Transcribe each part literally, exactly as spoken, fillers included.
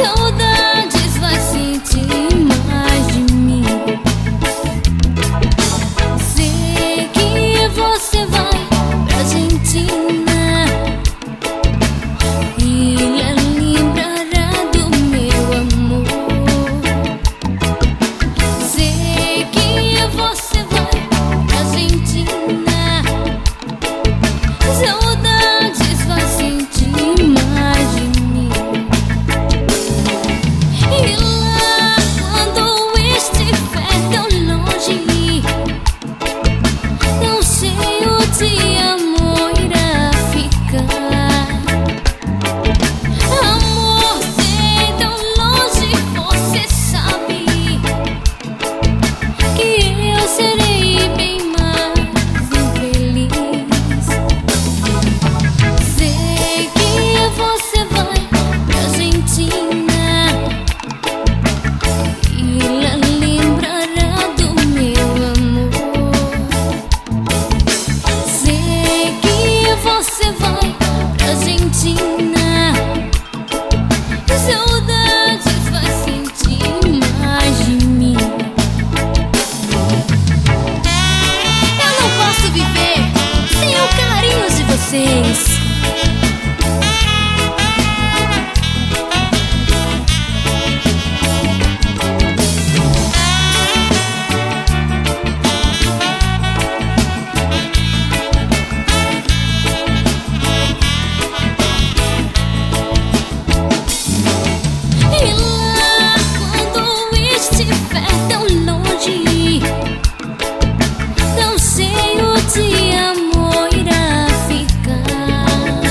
Saudades vai sentir mais de mim. Sei que você vai pra Argentina e lembrará do meu amor. Sei que você vai pra Argentina. Saudades vai sentir mais de mim. E lá, quando estiver tão longe, não sei o dia amor irá ficar. Amor, sei tão longe, você sabe que eu serei bem mais infeliz. Sei que você vai pra Argentina e lembrará do meu amor. Sei que você vai pra Argentina. Saudades vai sentir mais de mim. Eu não posso viver sem o carinho de vocês. E lá, quando estiver tão longe, não sei o dia amor irá ficar.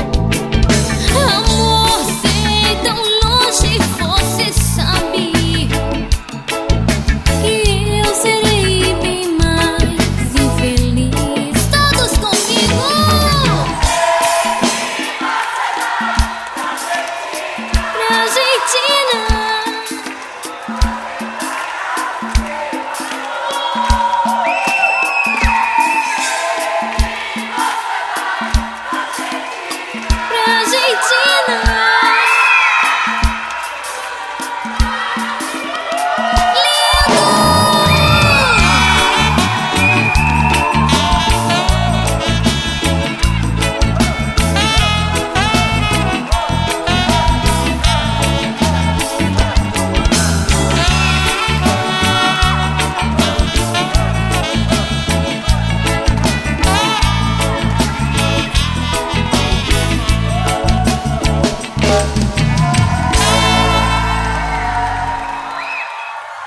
Amor, sei tão longe, você sabe que eu serei bem mais infeliz. Todos comigo! Pra Argentina. Pra